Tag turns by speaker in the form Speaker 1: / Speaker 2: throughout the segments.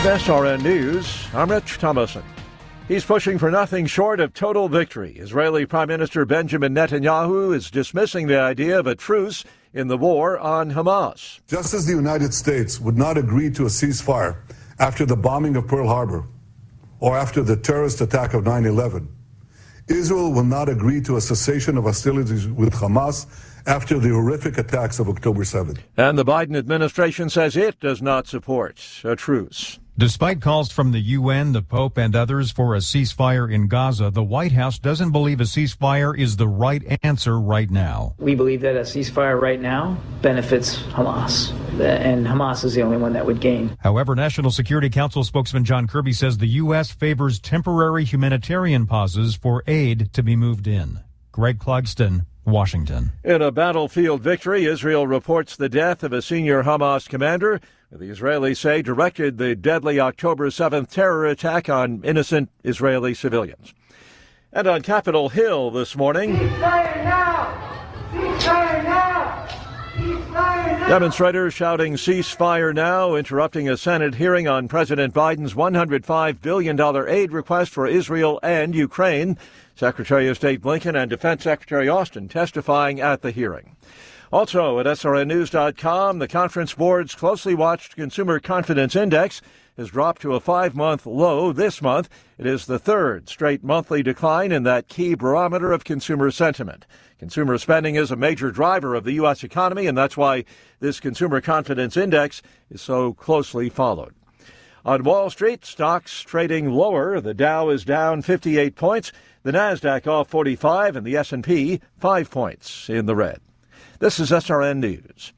Speaker 1: SRN News, I'm Rich Thomason. He's pushing for nothing short of total victory. Israeli Prime Minister Benjamin Netanyahu is dismissing the idea of a truce in the war on Hamas.
Speaker 2: Just as the United States would not agree to a ceasefire after the bombing of Pearl Harbor or after the terrorist attack of 9/11, Israel will not agree to a cessation of hostilities with Hamas after the horrific attacks of October 7th.
Speaker 1: And the Biden administration says it does not support a truce.
Speaker 3: Despite calls from the UN, the Pope, and others for a ceasefire in Gaza, the White House doesn't believe a ceasefire is the right answer right now.
Speaker 4: We believe that a ceasefire right now benefits Hamas, and Hamas is the only one that would gain.
Speaker 3: However, National Security Council spokesman John Kirby says the U.S. favors temporary humanitarian pauses for aid to be moved in. Greg Clugston, Washington.
Speaker 1: In a battlefield victory, Israel reports the death of a senior Hamas commander. The Israelis say directed the deadly October 7th terror attack on innocent Israeli civilians. And on Capitol Hill this morning,
Speaker 5: ceasefire now! Ceasefire now! Ceasefire now!
Speaker 1: Demonstrators shouting ceasefire now, interrupting a Senate hearing on President Biden's $105 billion aid request for Israel and Ukraine. Secretary of State Blinken and Defense Secretary Austin testifying at the hearing. Also at SRNnews.com, the Conference Board's closely watched Consumer Confidence Index has dropped to a 5-month low this month. It is the third straight monthly decline in that key barometer of consumer sentiment. Consumer spending is a major driver of the U.S. economy, and that's why this Consumer Confidence Index is so closely followed. On Wall Street, stocks trading lower. The Dow is down 58 points, the Nasdaq off 45, and the S&P 5 points in the red. This is SRN News.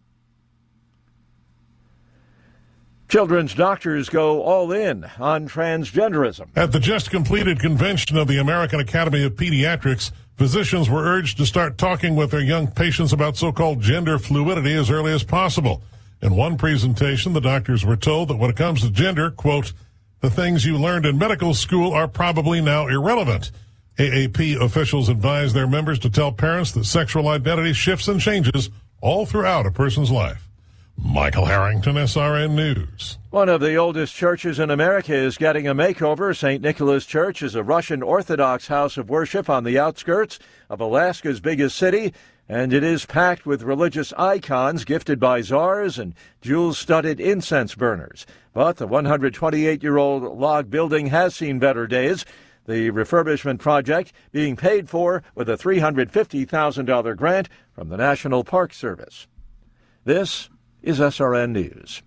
Speaker 1: Children's doctors go all in on transgenderism.
Speaker 6: At the just completed convention of the American Academy of Pediatrics, physicians were urged to start talking with their young patients about so-called gender fluidity as early as possible. In one presentation, the doctors were told that when it comes to gender, quote, the things you learned in medical school are probably now irrelevant. AAP officials advise their members to tell parents that sexual identity shifts and changes all throughout a person's life. Michael Harrington, SRN News.
Speaker 1: One of the oldest churches in America is getting a makeover. St. Nicholas Church is a Russian Orthodox house of worship on the outskirts of Alaska's biggest city, and it is packed with religious icons gifted by czars and jewel-studded incense burners. But the 128-year-old log building has seen better days. The refurbishment project being paid for with a $350,000 grant from the National Park Service. This is SRN News.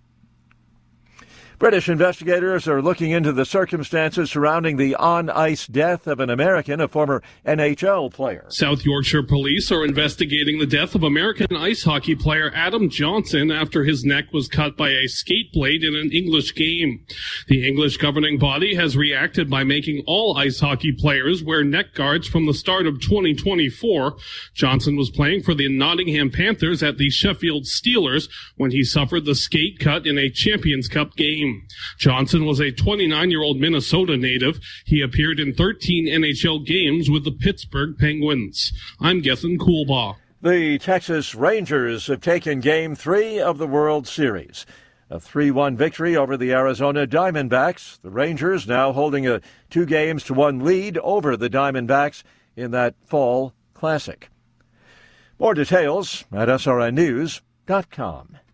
Speaker 1: British investigators are looking into the circumstances surrounding the on-ice death of an American, a former NHL player.
Speaker 7: South Yorkshire police are investigating the death of American ice hockey player Adam Johnson after his neck was cut by a skate blade in an English game. The English governing body has reacted by making all ice hockey players wear neck guards from the start of 2024. Johnson was playing for the Nottingham Panthers at the Sheffield Steelers when he suffered the skate cut in a Champions Cup game. Johnson was a 29-year-old Minnesota native. He appeared in 13 NHL games with the Pittsburgh Penguins. I'm Gethin Coolbaugh.
Speaker 1: The Texas Rangers have taken Game 3 of the World Series. A 3-1 victory over the Arizona Diamondbacks. The Rangers now holding a 2-1 lead over the Diamondbacks in that fall classic. More details at srnnews.com.